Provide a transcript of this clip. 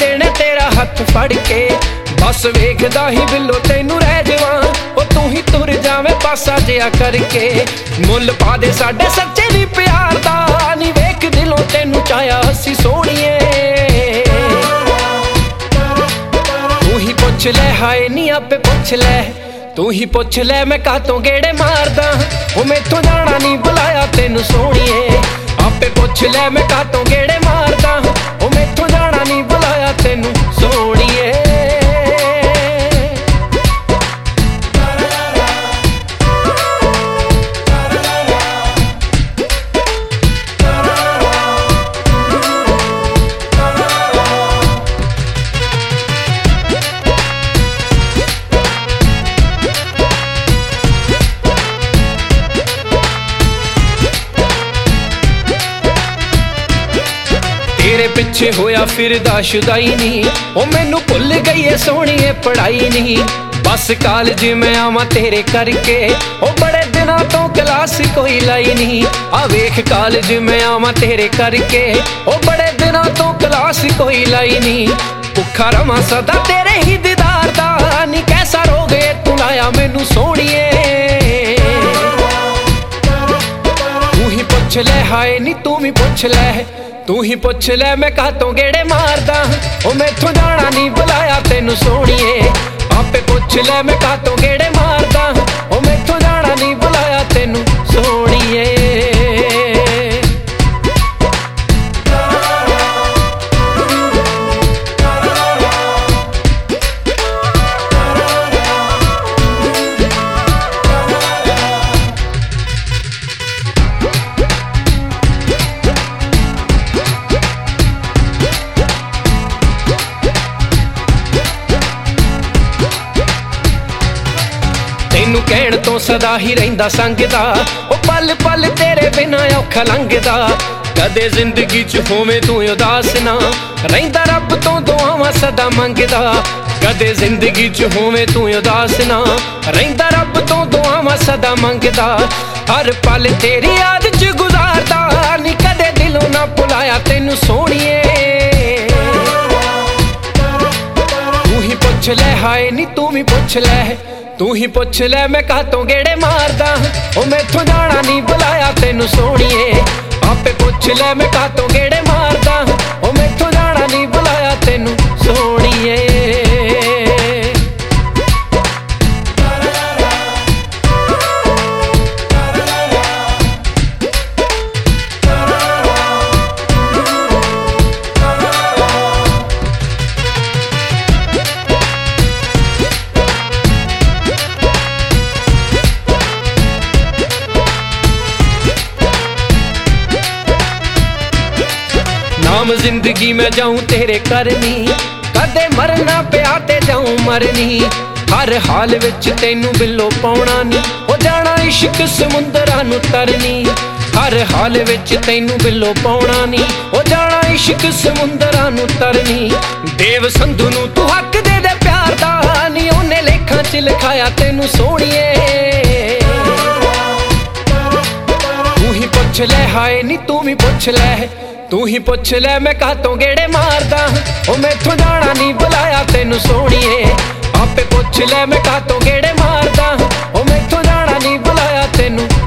देने तेरा हथ फड़ के। बस वेखदा ही बिल्लो तैनू रह जावां, ओ तू ही तुर जावे पासा जिहा करके। मुल पा दे साडे सच्चे दी प्यार दा, नी वेख दिलों तैनू चाया हसी सोहणीए। तू ही पुछ ले हाय नी आपे पुछ ले, तू ही पुछ ले मैं कातों गेड़े मारदा। ओ मैथों जाना नी बुलाया तैनू सोहणीए, आपे पुछ ले मैं कातों गेड़े मारदा। ओ मैथों जाना नी बुलाया तैनू सोहणीए। तेरे पिछे होया फिरदा शुदाई नी, ओ मैनू भुल गई है सोहणीए पढ़ाई नी। बस कॉलेज मैं आवां तेरे करके, ओ बड़े दिनां तो क्लास कोई लाई नी। आ वेख कॉलेज मैं आवां तेरे करके, ओ बड़े दिनां तो क्लास कोई लाई नी। भुखा रवां सदा तेरे ही दीदार दा, नी कैसा रोग है तू लाया मैनू सोहणीए। तू ही पुछ ले हाय नी तू भी पुछ ले, तू ही पुछ ले मैं कातों गेड़े मारदा। ओ मैथों जाना नी बुलाया तैनू सोहणीए, आपे पुछ ले मैं कातों गेड़े मारदा। ओ मैथों जाना नी बुलाया तैनू सोहणीए। तैनू कहण तो सदा ही रहिंदा संगदा, ओ पल पल तेरे बिना औखा लंघदा। कदे जिंदगी च होवे तू उदास ना, रहिंदा रब तो दुआवां सदा मंगदा। कदे जिंदगी च होवे तू उदास ना, रहिंदा रब तो दुआवां सदा मंगदा। हर पल तेरी याद च गुजारदा, नी कदे दिलों ना भुलाया तैनू सोहणीए। तू ही पुछ ले हाय नी तू भी पुछ ले, तू ही पुछ ले मैं कातों गेड़े मारदा। ओ मैथों जाना नी बुलाया तैनू सोहणीए, आपे पुछ ले मैं कातों गेड़े मारदा। ओ मैथों जाना नी बुलाया तैनू सोहणीए। नाम जिंदगी में जाऊं तेरे करनी, कदे मरना पिया ते जाऊं मरनी। हर हाल विच तैनू बिल्लो पाउणा नी, ओ जाना इश्क समुंदरां नू तरनी। हर हाल विच तैनू बिल्लो पाउणा नी, ओ जाना इश्क समुंदरां नू तरनी। देव संधू नू तू हक दे दे प्यार दा, नी ओने लेखां च लिखाया तैनू सोहणीए। तू ही पुछ ले हाय नी तू भी पुछ ले, तू ही पुछ ले मैं कातों गेड़े मारदा। ओ मैथों जाना नी बुलाया तैनू सोहणीए, आपे पुछ ले मैं कातों गेड़े मारदा। ओ मैथों जाना नी बुलाया तैनू